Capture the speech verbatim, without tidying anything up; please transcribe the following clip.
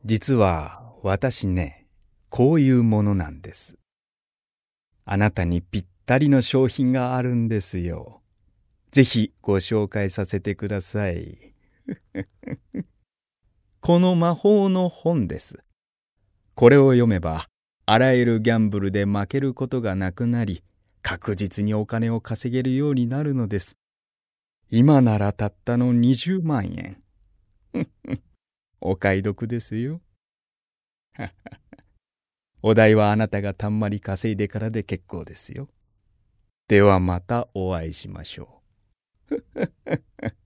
実は私ね、こういうものなんです。あなたにぴったりの商品があるんですよ。ぜひご紹介させてください。この魔法の本です。これを読めば、あらゆるギャンブルで負けることがなくなり、確実にお金を稼げるようになるのです。今ならたったのにじゅうまんえん。お買い得ですよ。お代はあなたがたんまり稼いでからで結構ですよ。ではまたお会いしましょう。